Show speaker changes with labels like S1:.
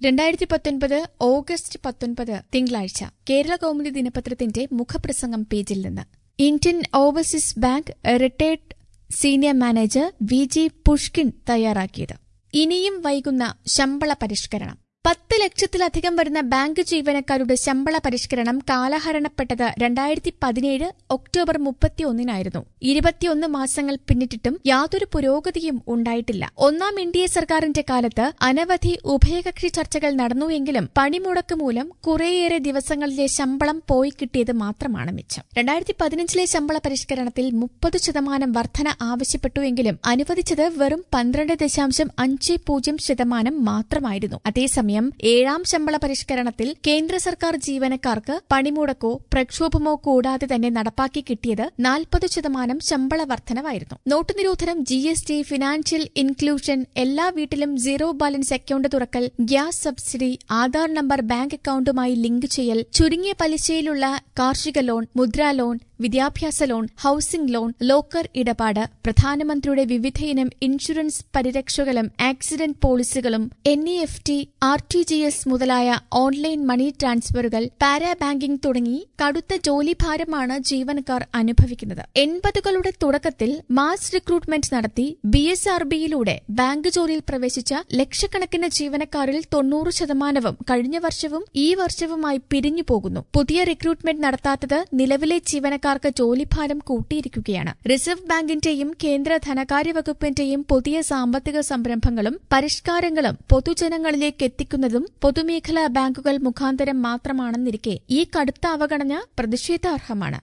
S1: 2019 August 19 തിങ്കളാഴ്ച കേരളകൗമുദി ദിനപത്രത്തിന്റെ മുഖപ്രസംഗം പേജിൽ നിന്ന്. Indian Overseas Bank retired senior manager V G. Pushkin തയ്യാറാക്കിയത്. ഇനിയും വൈകുന്ന ശമ്പള പരിഷ്കരണം. 10 ലക്ഷത്തിലധികം വരുന്ന ബാങ്ക് ജീവനക്കാരുടെ ശമ്പള പരിഷ്കരണം കാലഹരണപ്പെട്ടത് 2017 ഒക്ടോബർ 31 21 മാസങ്ങൾ പിന്നിട്ടിട്ടും യാതൊരു പുരോഗതിയും ഉണ്ടായിട്ടില്ല. ഒന്നാം എൻ.ഡി.എ സർക്കാരിന്റെ കാലത്ത് അനവധി ഉഭയകക്ഷി ചർച്ചകൾ നടന്നുവെങ്കിലും പണിമുടക്ക് മൂലം കുറേയേറെ ദിവസങ്ങളിലെ ശമ്പളം പോയി കിട്ടിയത് മാത്രമാണ് മിച്ചം. 2015 ശമ്പള പരിഷ്കരണത്തിൽ 30% വർധന ആവശ്യപ്പെട്ടുവെങ്കിലും അനുവദിച്ചത് വെറും 12.50% മാത്രമായിരുന്നു. അതേസമയം ഏഴാം ശമ്പള പരിഷ്കരണത്തിൽ കേന്ദ്ര സർക്കാർ ജീവനക്കാർക്ക് പണിമുടക്കോ പ്രക്ഷോഭമോ കൂടാതെ തന്നെ നടപ്പാക്കി കിട്ടിയത് 40% ശമ്പള വർധനവായിരുന്നു. നോട്ട് നിരോധനം, GST, ഫിനാൻഷ്യൽ ഇൻക്ലൂഷൻ, എല്ലാ വീട്ടിലും സീറോ ബാലൻസ് അക്കൌണ്ട് തുറക്കൽ, gas subsidy, Aadhaar number bank അക്കൌണ്ടുമായി ലിങ്ക് ചെയ്യൽ, ചുരുങ്ങിയ പലിശയിലുള്ള കാർഷിക ലോൺ, മുദ്രാ ലോൺ, വിദ്യാഭ്യാസ ലോൺ, ഹൌസിംഗ് ലോൺ, ലോക്കർ ഇടപാട്, പ്രധാനമന്ത്രിയുടെ വിവിധയിനം ഇൻഷുറൻസ് പരിരക്ഷകളും ആക്സിഡന്റ് പോളിസികളും, NEFT, RTGS മുതലായ ഓൺലൈൻ മണി ട്രാൻസ്ഫറുകൾ, പാരാ ബാങ്കിംഗ് തുടങ്ങി കടുത്ത ജോലിഭാരമാണ് ജീവനക്കാർ അനുഭവിക്കുന്നത്. 80കളുടെ തുടക്കത്തിൽ മാസ് റിക്രൂട്ട്മെന്റ് നടത്തി BSRBയിലൂടെ ബാങ്ക് ജോലിയിൽ പ്രവേശിച്ച ലക്ഷക്കണക്കിന് ജീവനക്കാരിൽ 90% കഴിഞ്ഞ വർഷവും ഈ വർഷവുമായി പിരിഞ്ഞു പോകുന്നു. പുതിയ റിക്രൂട്ട്മെന്റ് നടത്താത്തത് നിലവിലെ ജീവനക്കാർക്ക് ജോലിഭാരം കൂട്ടിയിരിക്കുകയാണ്. റിസർവ് ബാങ്കിന്റെയും കേന്ദ്ര ധനകാര്യ വകുപ്പിന്റെയും പുതിയ സാമ്പത്തിക സംരംഭങ്ങളും പരിഷ്കാരങ്ങളും പൊതുജനങ്ങളിലേക്ക് എത്തിക്കുന്നതും പൊതുമേഖലാ ബാങ്കുകൾ മുഖാന്തരം മാത്രമാണെന്നിരിക്കെ ഈ കടുത്ത അവഗണന പ്രതിഷേധാർഹമാണ്.